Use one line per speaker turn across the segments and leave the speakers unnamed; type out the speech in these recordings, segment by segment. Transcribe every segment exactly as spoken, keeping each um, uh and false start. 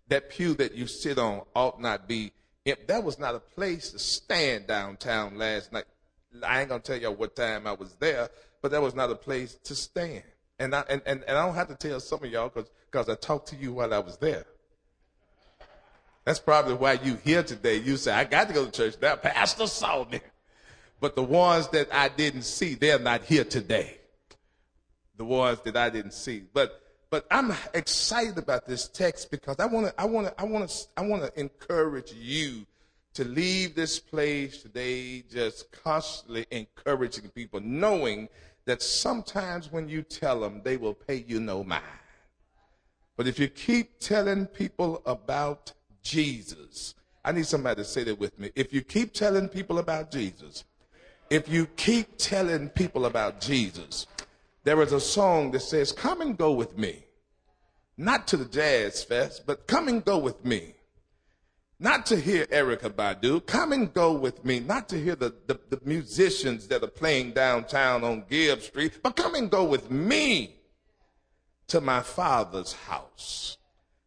That pew that you sit on ought not be empty. That was not a place to stand downtown last night. I ain't going to tell y'all what time I was there, but that was not a place to stand. And I, and, and, and I don't have to tell some of y'all because I talked to you while I was there. That's probably why you here today. You say, I got to go to church now. Pastor saw me. But the ones that I didn't see, they're not here today. The ones that I didn't see. But but I'm excited about this text because I want to I want to I want to I want to encourage you to leave this place today just constantly encouraging people, knowing that sometimes when you tell them, they will pay you no mind. But if you keep telling people about Jesus, I need somebody to say that with me. If you keep telling people about Jesus, if you keep telling people about Jesus, there is a song that says, come and go with me. Not to the Jazz Fest, but come and go with me. Not to hear Erykah Badu. Come and go with me. Not to hear the, the, the musicians that are playing downtown on Gibb Street, but come and go with me to my Father's house.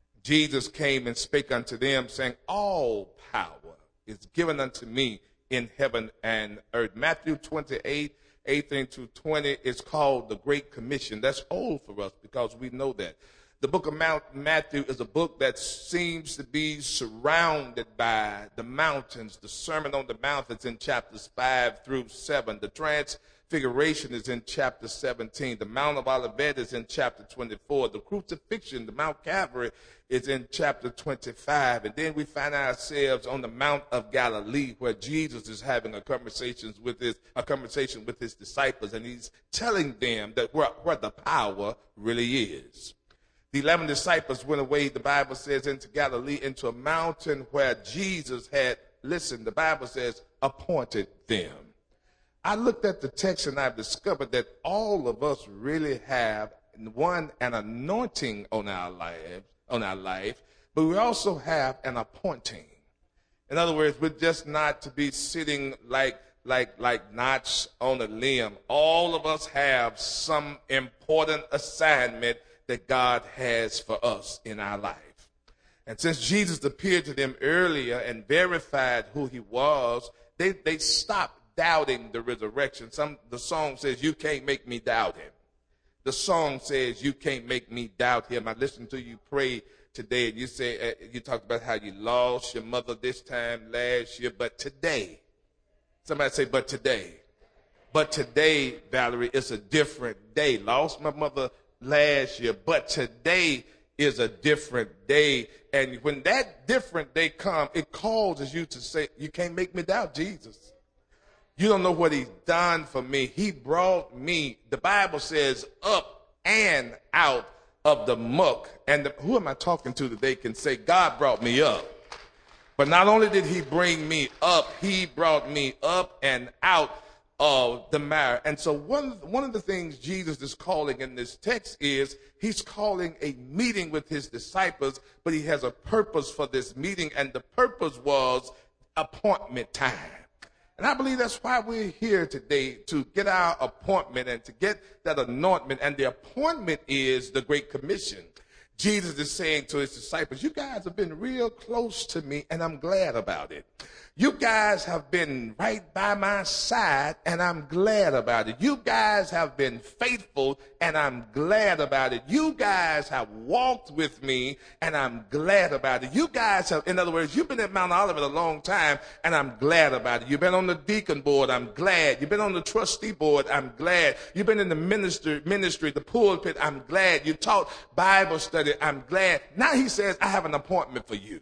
Jesus came and spake unto them, saying, all power is given unto me in heaven and earth. Matthew twenty-eight, eighteen to twenty is called the Great Commission. That's old for us because we know that. The book of Mount Matthew is a book that seems to be surrounded by the mountains. The Sermon on the Mount is in chapters five through seven. The Transfiguration is in chapter seventeen. The Mount of Olivet is in chapter twenty-four. The crucifixion, the Mount Calvary, is in chapter twenty-five. And then we find ourselves on the Mount of Galilee where Jesus is having a conversation with his, a conversation with his disciples, and he's telling them that where, where the power really is. The eleven disciples went away, the Bible says, into Galilee, into a mountain where Jesus had, listen, the Bible says, appointed them. I looked at the text and I've discovered that all of us really have, one, an anointing on our life, on our life, but we also have an appointing. In other words, we're just not to be sitting like like like knots on a limb. All of us have some important assignment that God has for us in our life. And since Jesus appeared to them earlier and verified who he was, they, they stopped doubting the resurrection. Some the song says, you can't make me doubt him. The song says, you can't make me doubt him. I listened to you pray today, and you say, uh, you talked about how you lost your mother this time last year, but today, somebody say, but today. But today, Valerie, it's a different day. Lost my mother last year, but today is a different day. And when that different day comes, it causes you to say, you can't make me doubt Jesus. You don't know what he's done for me. He brought me, the Bible says, up and out of the muck. And the, who am I talking to that they can say, God brought me up? But not only did he bring me up, he brought me up and out of the mire. And so one, one of the things Jesus is calling in this text is he's calling a meeting with his disciples, but he has a purpose for this meeting, and the purpose was appointment time. And I believe that's why we're here today, to get our appointment and to get that anointment. And the appointment is the Great Commission. Jesus is saying to his disciples, you guys have been real close to me, and I'm glad about it. You guys have been right by my side, and I'm glad about it. You guys have been faithful, and I'm glad about it. You guys have walked with me, and I'm glad about it. You guys have, in other words, you've been at Mount Olivet a long time, and I'm glad about it. You've been on the deacon board, I'm glad. You've been on the trustee board, I'm glad. You've been in the ministry, ministry, the pulpit, I'm glad. You taught Bible study, I'm glad. Now he says, I have an appointment for you.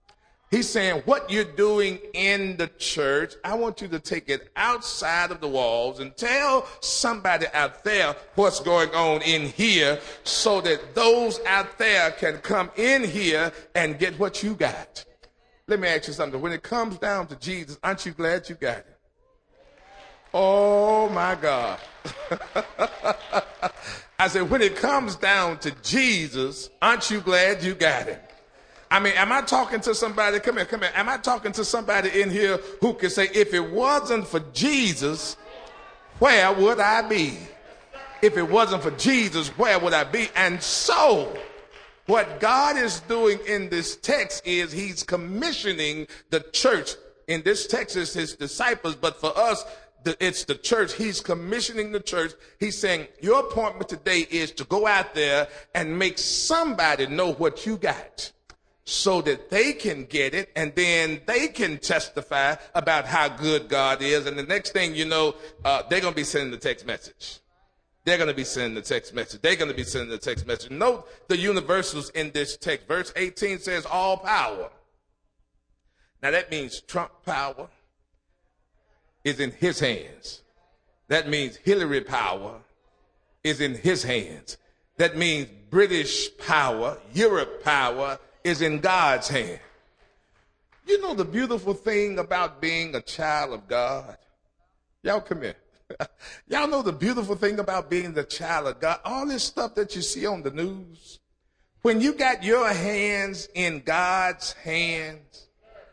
He's saying what you're doing in the church, I want you to take it outside of the walls and tell somebody out there what's going on in here so that those out there can come in here and get what you got. Let me ask you something. When it comes down to Jesus, aren't you glad you got it? Oh, my God. I said, when it comes down to Jesus, aren't you glad you got it? I mean, am I talking to somebody? Come here, come here. Am I talking to somebody in here who can say, if it wasn't for Jesus, where would I be? If it wasn't for Jesus, where would I be? And so, What God is doing in this text is he's commissioning the church. In this text, it's his disciples, but for us, it's the church. He's commissioning the church. He's saying, your appointment today is to go out there and make somebody know what you got so that they can get it, and then they can testify about how good God is. And the next thing you know, uh, they're going to be sending the text message. They're going to be sending the text message. They're going to be sending the text message. Note the universals in this text. Verse eighteen says all power. Now that means Trump power is in his hands. That means Hillary power is in his hands. That means British power, Europe power is in God's hand. You know the beautiful thing about being a child of God? Y'all come here. Y'all know the beautiful thing about being the child of God? All this stuff that you see on the news, when you got your hands in God's hands,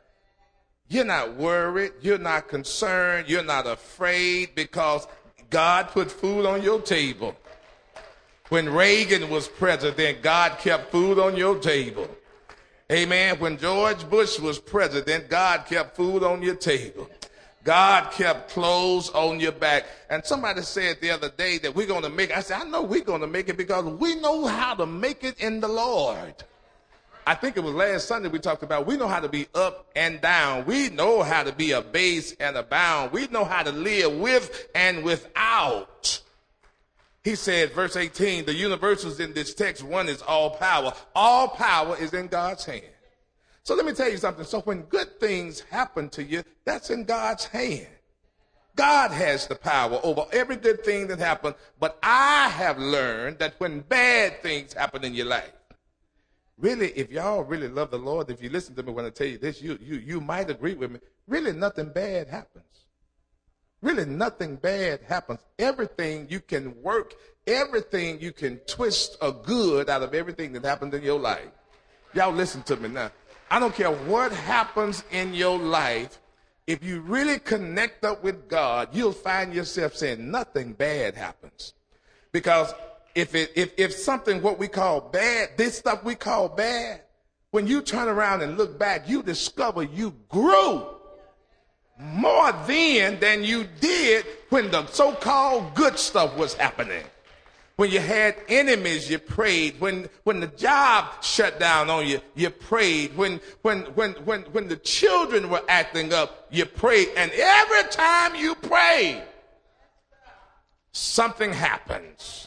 you're not worried, you're not concerned, you're not afraid, because God put food on your table. When Reagan was president, God kept food on your table. Amen. When George Bush was president, God kept food on your table. God kept clothes on your back. And somebody said the other day that we're going to make it. I said, I know we're going to make it because we know how to make it in the Lord. I think it was last Sunday we talked about we know how to be up and down. We know how to be a base and a bound. We know how to live with and without. He said, verse eighteen, the universals in this text, one is all power. All power is in God's hand. So let me tell you something. So when good things happen to you, that's in God's hand. God has the power over every good thing that happens. But I have learned that when bad things happen in your life, really, if y'all really love the Lord, if you listen to me when I tell you this, you, you, you might agree with me. Really, nothing bad happens. Really, nothing bad happens. Everything you can work, everything you can twist a good out of everything that happened in your life. Y'all listen to me now. I don't care what happens in your life. If you really connect up with God, you'll find yourself saying nothing bad happens. Because if it, if, if something, what we call bad, this stuff we call bad, when you turn around and look back, you discover you grew more then than you did when the so-called good stuff was happening. When you had enemies, you prayed. When when the job shut down on you, you prayed. When when when when when the children were acting up, you prayed. And every time you pray, something happens.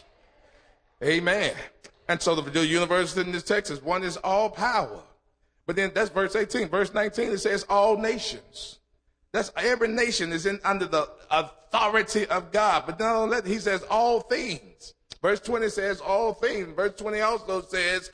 Amen. And so the, the universe in this text is one is all power. But then that's verse eighteen. Verse nineteen, it says all nations. That's every nation is in under the authority of God. But then he says all things. Verse twenty says all things. Verse twenty also says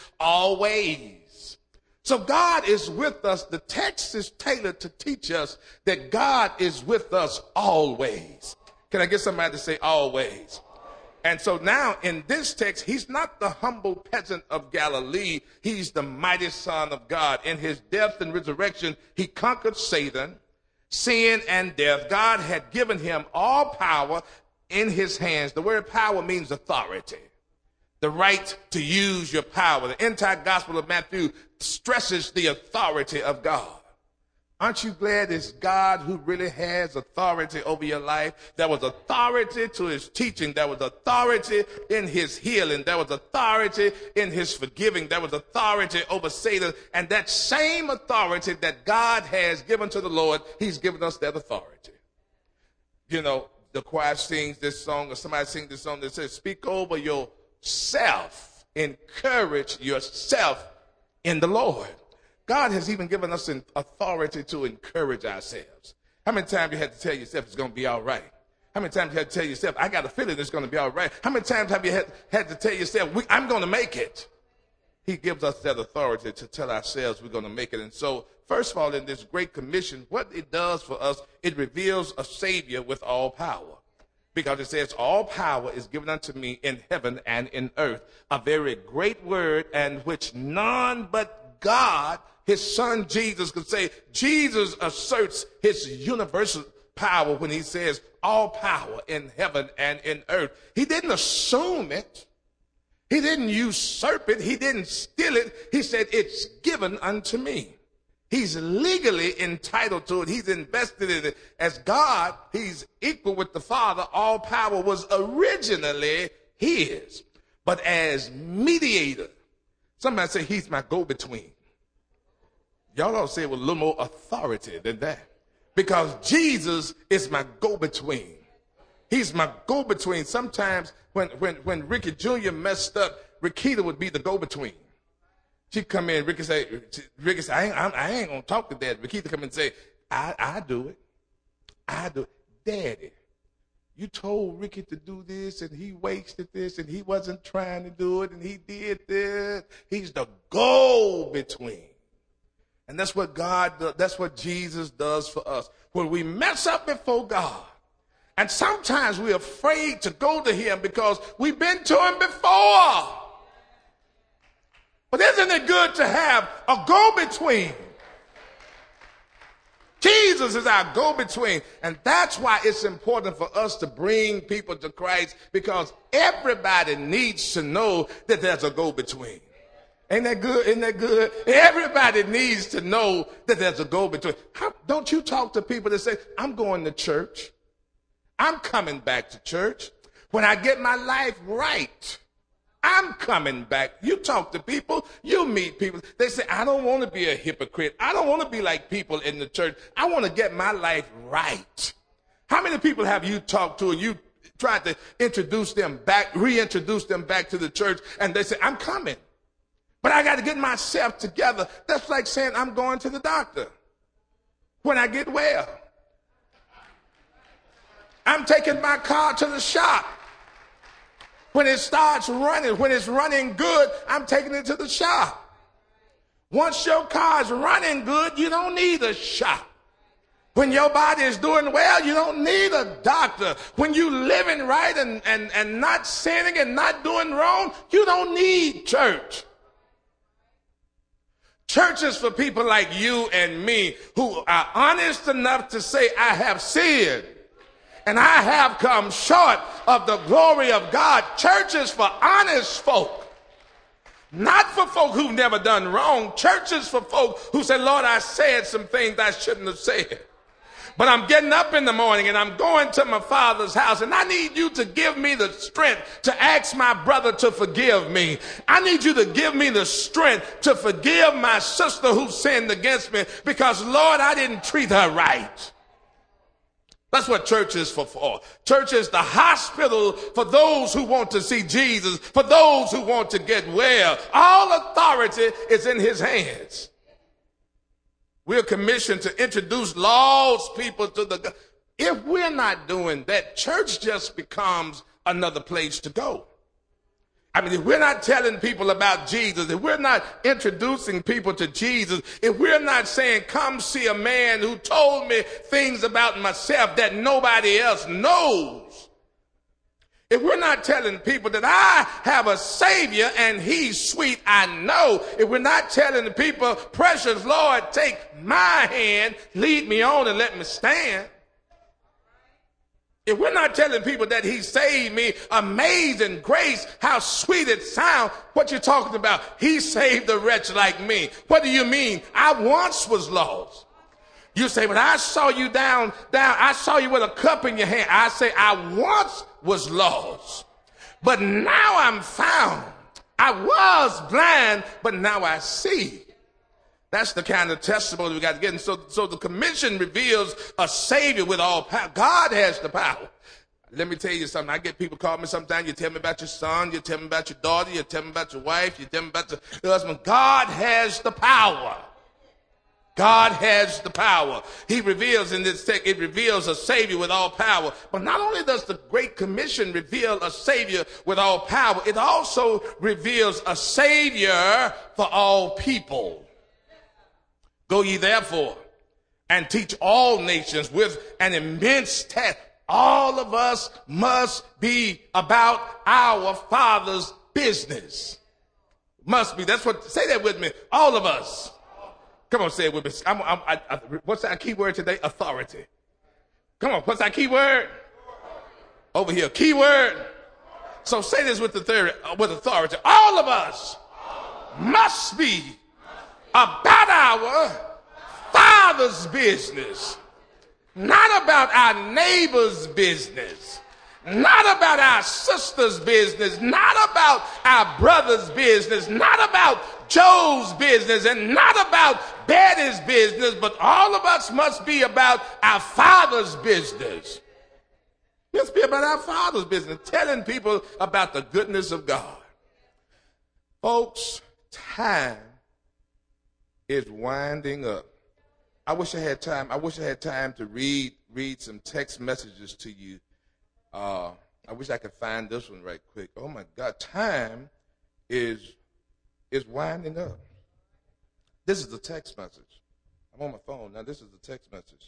always. So God is with us. The text is tailored to teach us that God is with us always. Can I get somebody to say always? And so now in this text, he's not the humble peasant of Galilee. He's the mighty Son of God. In his death and resurrection, he conquered Satan, sin, and death. God had given him all power in his hands. The word power means authority, the right to use your power. The entire Gospel of Matthew stresses the authority of God. Aren't you glad it's God who really has authority over your life? There was authority to his teaching. There was authority in his healing. There was authority in his forgiving. There was authority over Satan. And that same authority that God has given to the Lord, he's given us that authority. You know, the choir sings this song, or somebody sings this song that says, speak over yourself, encourage yourself in the Lord. God has even given us an authority to encourage ourselves. How many times you had to tell yourself it's going to be all right? How many times you had to tell yourself, I got a feeling it's going to be all right? How many times have you had, had to tell yourself, we, I'm going to make it? He gives us that authority to tell ourselves we're going to make it. And so, first of all, in this great commission, what it does for us, it reveals a Savior with all power. Because it says, all power is given unto me in heaven and in earth. A very great word, and which none but God, his son Jesus, could say. Jesus asserts his universal power when he says, all power in heaven and in earth. He didn't assume it. He didn't usurp it. He didn't steal it. He said, it's given unto me. He's legally entitled to it. He's invested in it. As God, he's equal with the Father. All power was originally his. But as mediator, somebody say he's my go-between. Y'all ought to say it with a little more authority than that. Because Jesus is my go-between. He's my go-between. Sometimes when, when, when Ricky Junior messed up, Rikita would be the go-between. She'd come in, Ricky say, Ricky say, I ain't, I ain't going to talk to Dad. Rikita come in and say, I, I do it. I do it. Daddy, you told Ricky to do this, and he wasted this, and he wasn't trying to do it, and he did this. He's the go-between. And that's what God does. That's what Jesus does for us. When we mess up before God, and sometimes we're afraid to go to him because we've been to him before. But isn't it good to have a go-between? Jesus is our go-between. And that's why it's important for us to bring people to Christ, because everybody needs to know that there's a go-between. Ain't that good? Isn't that good? Everybody needs to know that there's a go-between. How, don't you talk to people that say, I'm going to church. I'm coming back to church. When I get my life right, I'm coming back. You talk to people, you meet people. They say, I don't want to be a hypocrite. I don't want to be like people in the church. I want to get my life right. How many people have you talked to and you tried to introduce them back, reintroduce them back to the church, and they say, I'm coming, but I got to get myself together. That's like saying I'm going to the doctor when I get well. I'm taking my car to the shop. When it starts running, when it's running good, I'm taking it to the shop. Once your car is running good, you don't need a shop. When your body is doing well, you don't need a doctor. When you living right and, and, and not sinning and not doing wrong, you don't need church. Church is for people like you and me who are honest enough to say, I have sinned. And I have come short of the glory of God. Church is for honest folk. Not for folk who've never done wrong. Church is for folk who say, Lord, I said some things I shouldn't have said. But I'm getting up in the morning and I'm going to my Father's house, and I need you to give me the strength to ask my brother to forgive me. I need you to give me the strength to forgive my sister who sinned against me, because, Lord, I didn't treat her right. That's what church is for, for. Church is the hospital for those who want to see Jesus, for those who want to get well. All authority is in his hands. We're commissioned to introduce lost people to the... If we're not doing that, church just becomes another place to go. I mean, if we're not telling people about Jesus, if we're not introducing people to Jesus, if we're not saying, come see a man who told me things about myself that nobody else knows, if we're not telling people that I have a Savior and he's sweet, I know, if we're not telling the people, precious Lord, take my hand, lead me on and let me stand, if we're not telling people that he saved me, amazing grace, how sweet it sounds, what you talking about? He saved a wretch like me. What do you mean? I once was lost. You say, but I saw you down, down, I saw you with a cup in your hand. I say, I once was lost, but now I'm found. I was blind, but now I see. That's the kind of testimony we got to get. And so, so the commission reveals a Savior with all power. God has the power. Let me tell you something. I get people call me sometimes. You tell me about your son. You tell me about your daughter. You tell me about your wife. You tell me about your husband. God has the power. God has the power. He reveals in this text, it reveals a Savior with all power. But not only does the Great Commission reveal a Savior with all power, it also reveals a Savior for all people. Go ye therefore and teach all nations with an immense task. All of us must be about our Father's business. Must be. That's what, say that with me. All of us. Come on, say it with me. I'm, I'm, I, I, what's our key word today? Authority. Come on, what's our key word? Over here. Key word. So say this with authority, with authority. All of us must be about our Father's business, not about our neighbor's business, not about our sister's business, not about our brother's business, not about Joe's business, and not about Betty's business, but all of us must be about our Father's business. Let's be about our Father's business, telling people about the goodness of God. Folks, time is winding up. I wish I had time. I wish I had time to read read some text messages to you. Uh, I wish I could find this one right quick. Oh my God, time is is winding up. This is the text message. I'm on my phone now. This is the text message.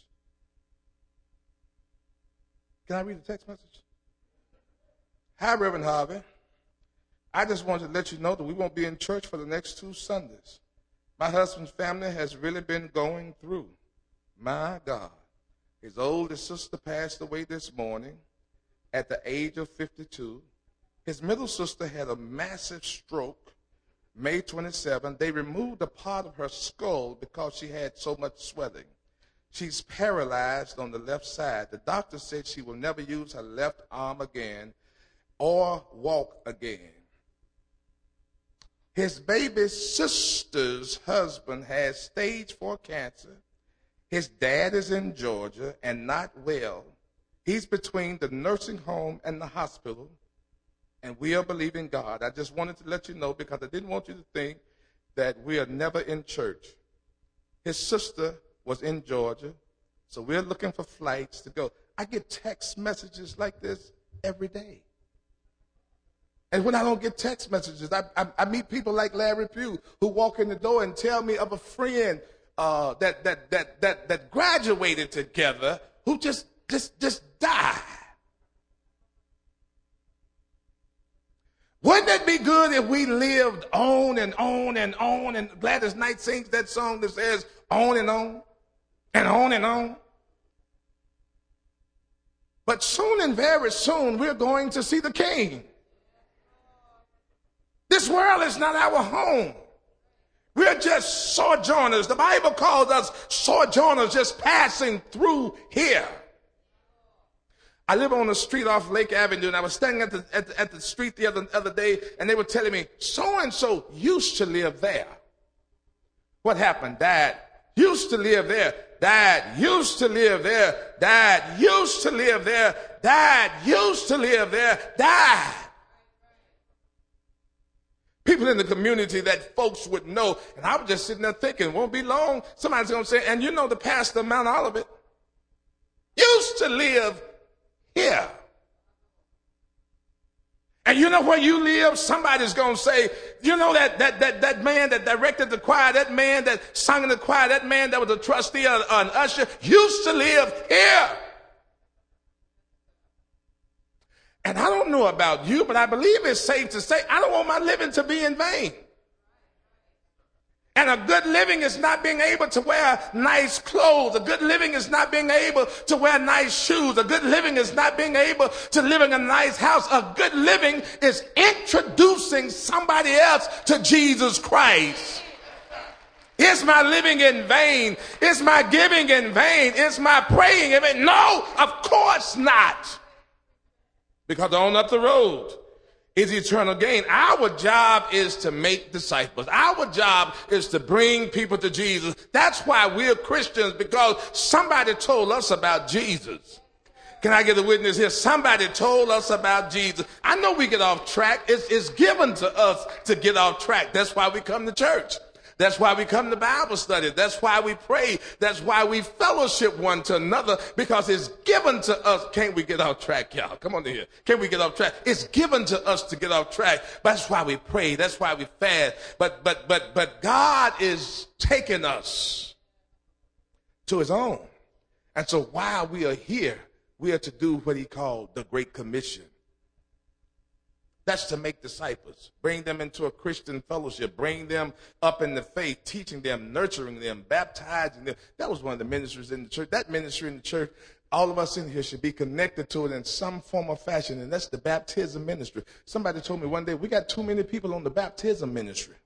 Can I read the text message? Hi, Reverend Harvey. I just wanted to let you know that we won't be in church for the next two Sundays. My husband's family has really been going through. My God. His oldest sister passed away this morning at the age of fifty-two. His middle sister had a massive stroke May twenty-seventh. They removed a part of her skull because she had so much swelling. She's paralyzed on the left side. The doctor said she will never use her left arm again or walk again. His baby sister's husband has stage four cancer. His dad is in Georgia and not well. He's between the nursing home and the hospital, and we are believing God. I just wanted to let you know because I didn't want you to think that we are never in church. His sister was in Georgia, so we're looking for flights to go. I get text messages like this every day. And when I don't get text messages, I, I, I meet people like Larry Pugh who walk in the door and tell me of a friend uh, that, that, that, that, that graduated together who just, just, just died. Wouldn't it be good if we lived on and on and on? And Gladys Knight sings that song that says on and on and on and on. But soon and very soon, we're going to see the King. This world is not our home. We're just sojourners. The Bible calls us sojourners, just passing through here. I live on the street off Lake Avenue, and I was standing at the, at the, at the street the other, other day, and they were telling me, so-and-so used to live there. What happened? Dad used to live there. Dad used to live there. Dad used to live there. Dad used to live there. Dad. People in the community that folks would know. And I was just sitting there thinking, won't be long, somebody's going to say, and you know the pastor of Mount Olivet used to live here. And you know where you live? Somebody's going to say, you know that, that, that, that man that directed the choir, that man that sung in the choir, that man that was a trustee or an usher used to live here. And I don't know about you, but I believe it's safe to say I don't want my living to be in vain. And a good living is not being able to wear nice clothes. A good living is not being able to wear nice shoes. A good living is not being able to live in a nice house. A good living is introducing somebody else to Jesus Christ. Is my living in vain? Is my giving in vain? Is my praying in vain? No, of course not. Because on up the road is eternal gain. Our job is to make disciples. Our job is to bring people to Jesus. That's why we're Christians, because somebody told us about Jesus. Can I get a witness here? Somebody told us about Jesus. I know we get off track. It's, it's given to us to get off track. That's why we come to church. That's why we come to Bible study. That's why we pray. That's why we fellowship one to another, because it's given to us. Can't we get off track, y'all? Come on in here. Can we get off track? It's given to us to get off track. That's why we pray. That's why we fast. But, but, but, but God is taking us to his own. And so while we are here, we are to do what he called the Great Commission. That's to make disciples, bring them into a Christian fellowship, bring them up in the faith, teaching them, nurturing them, baptizing them. That was one of the ministries in the church. That ministry in the church all of us in here should be connected to it in some form or fashion, and that's the baptism ministry. Somebody told me one day, we got too many people on the baptism ministry.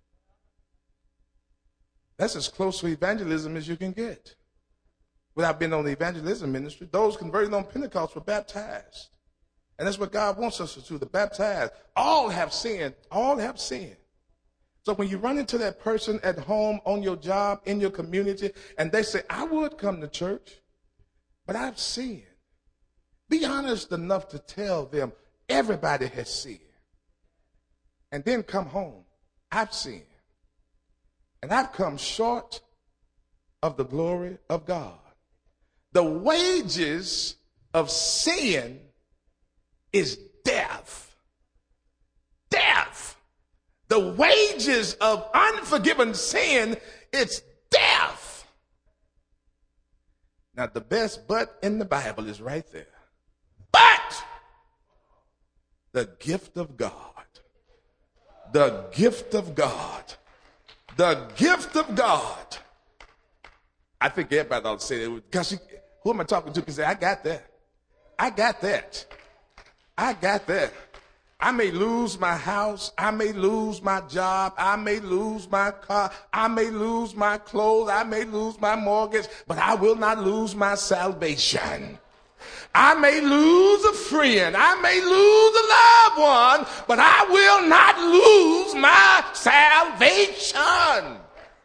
That's as close to evangelism as you can get. Without being on the evangelism ministry, those converted on Pentecost were baptized. And that's what God wants us to do, to baptize. All have sinned. All have sinned. So when you run into that person at home, on your job, in your community, and they say, I would come to church, but I've sinned. Be honest enough to tell them everybody has sinned. And then come home. I've sinned. And I've come short of the glory of God. The wages of sin is death. Death. The wages of unforgiven sin, it's death. Now, the best but in the Bible is right there. But the gift of God, the gift of God, the gift of God. I think everybody ought to say that. Because who am I talking to can say, I got that. I got that. I got that. I may lose my house. I may lose my job. I may lose my car. I may lose my clothes. I may lose my mortgage, but I will not lose my salvation. I may lose a friend. I may lose a loved one, but I will not lose my salvation.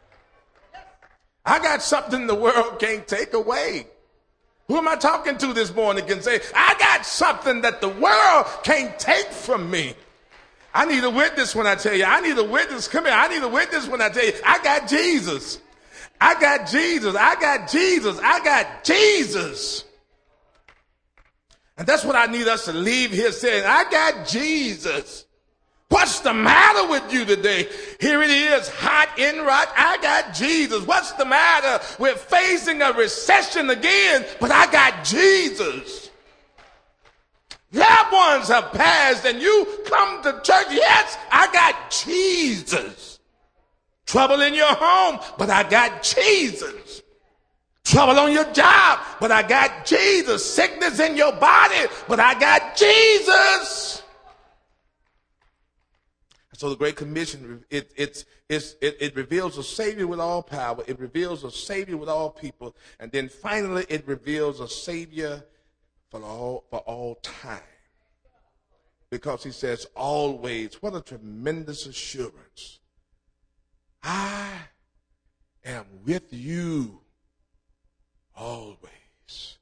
I got something the world can't take away. Who am I talking to this morning can say, I got something that the world can't take from me. I need a witness when I tell you. I need a witness. Come here. I need a witness when I tell you. I got Jesus. I got Jesus. I got Jesus. I got Jesus. And that's what I need us to leave here saying. I got Jesus. What's the matter with you today? Here it is, hot in rot. I got Jesus. What's the matter? We're facing a recession again, but I got Jesus. Loved ones have passed and you come to church. Yes, I got Jesus. Trouble in your home, but I got Jesus. Trouble on your job, but I got Jesus. Sickness in your body, but I got Jesus. So the Great Commission, it, it, it, it, it reveals a Savior with all power. It reveals a Savior with all people. And then finally, it reveals a Savior for all, for all time. Because he says always, what a tremendous assurance. I am with you always.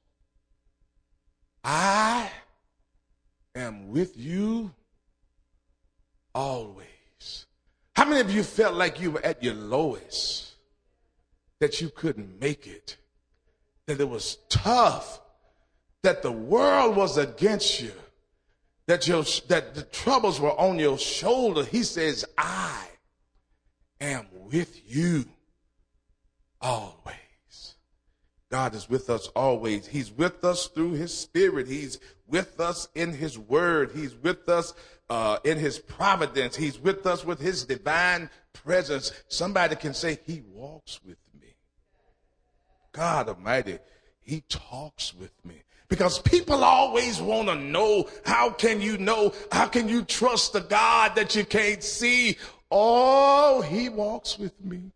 I am with you always. How many of you felt like you were at your lowest, that you couldn't make it, that it was tough, that the world was against you, that your that the troubles were on your shoulder? He says, I am with you always. God is with us always. He's with us through his Spirit. He's with us in his word. He's with us uh, in his providence. He's with us with his divine presence. Somebody can say, he walks with me. God Almighty, he talks with me. Because people always want to know, how can you know? How can you trust the God that you can't see? Oh, he walks with me.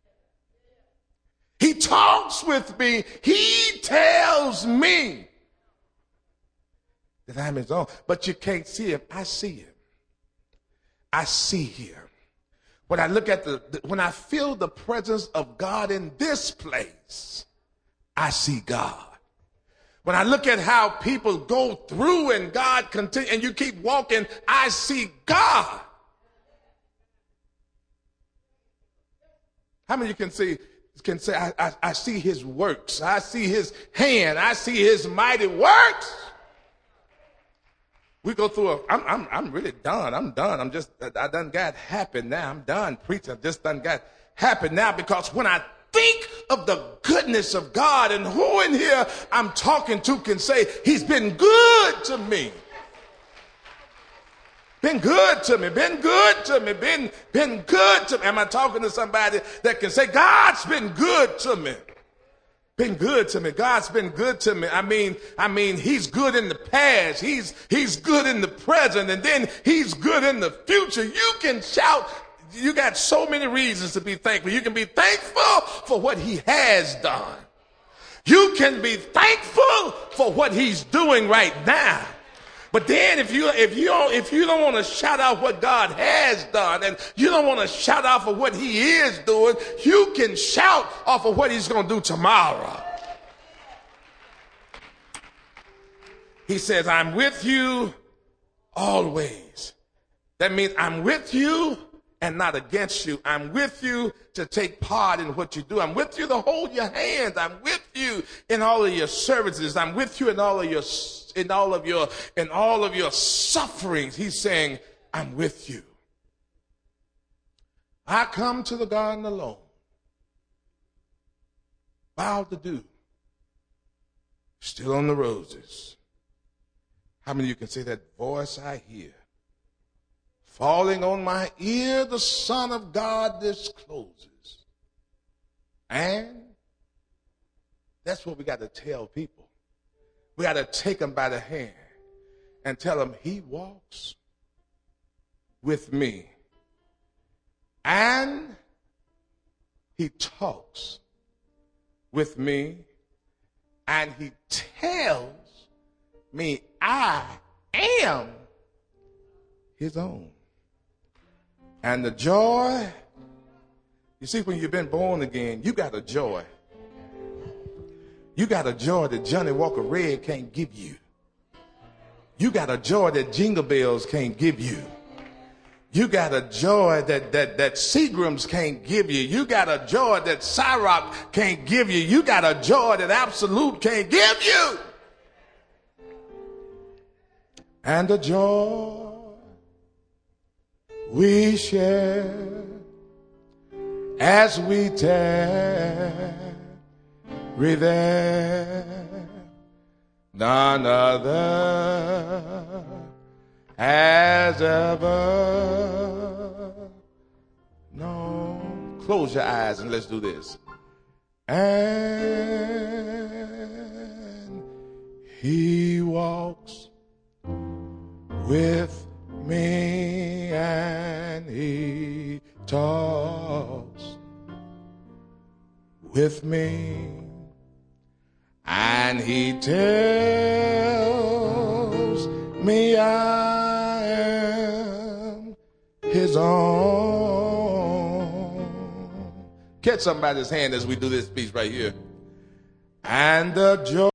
He talks with me. He tells me that I'm his own. But you can't see him. I see him. I see him. When I look at the, when I feel the presence of God in this place, I see God. When I look at how people go through and God continue, and you keep walking, I see God. How many of you can see, can say, I, I, I see his works. I see his hand. I see his mighty works. We go through a, I'm, I'm, I'm really done. I'm done. I'm just, I done got happy now. I'm done preaching. I just done got happy now, because when I think of the goodness of God, and who in here I'm talking to can say, he's been good to me. Been good to me, been good to me, been, been good to me. Am I talking to somebody that can say, God's been good to me? been good to me. God's been good to me. I mean, I mean, he's good in the past. He's, he's good in the present, and then he's good in the future. You can shout. You got so many reasons to be thankful. You can be thankful for what he has done. You can be thankful for what he's doing right now. But then if you if you don't if you don't want to shout out what God has done, and you don't want to shout out for what he is doing, you can shout off of what he's going to do tomorrow. He says, I'm with you always. That means I'm with you and not against you. I'm with you to take part in what you do. I'm with you to hold your hand. I'm with you in all of your services. I'm with you in all of your in all of your in all of your sufferings. He's saying, I'm with you. I come to the garden alone, bowed to dew, still on the roses. How many of you can say that voice I hear? Falling on my ear, the Son of God discloses. And that's what we got to tell people. We got to take them by the hand and tell them he walks with me. And he talks with me. And he tells me I am his own. And the joy, you see, when you've been born again, you got a joy. You got a joy that Johnny Walker Red can't give you. You got a joy that Jingle Bells can't give you. You got a joy that that that Seagram's can't give you. You got a joy that Cyrock can't give you. You got a joy that Absolute can't give you. And the joy we share as we tarry there, none other has ever known. Close your eyes and let's do this. And he walks with me and he talks with me and he tells me I am his own. Catch somebody's hand as we do this piece right here. And the joy